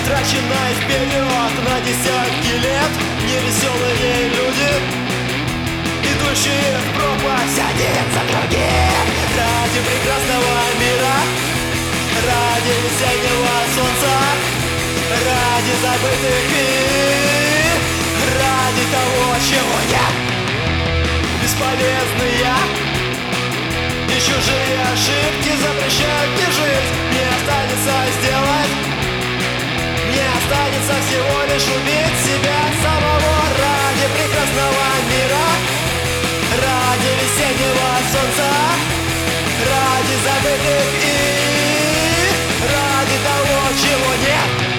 Траченной вперед на десятки лет невеселые люди, идущие в пропасть один за другим. Ради прекрасного мира, ради весеннего солнца, ради забытых и ради того, чего нет. Бесполезные и чужие ошибки запрещают мне жить. Мне останется сделать, мне останется всего лишь убить себя самого. Ради прекрасного мира, ради весеннего солнца, ради забытых и ради того, чего нет.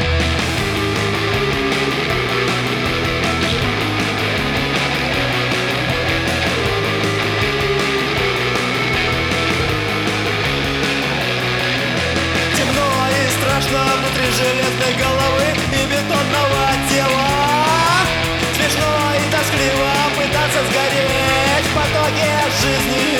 Внутри железной головы и бетонного тела. Смешно и тоскливо пытаться сгореть в потоке жизни.